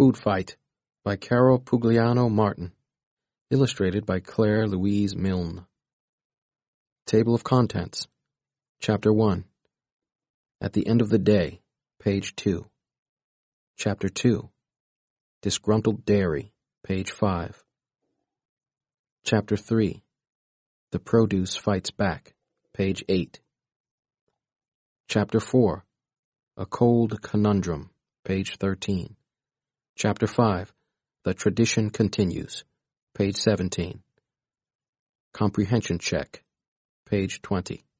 Food Fight by Carol Pugliano Martin. Illustrated by Claire Louise Milne. Table of Contents. Chapter 1. At the End of the Day, page 2. Chapter 2. Disgruntled Dairy, page 5. Chapter 3. The Produce Fights Back, page 8. Chapter 4. A Cold Conundrum, page 13. Chapter 5. The Tradition Continues, page 17. Comprehension Check, page 20.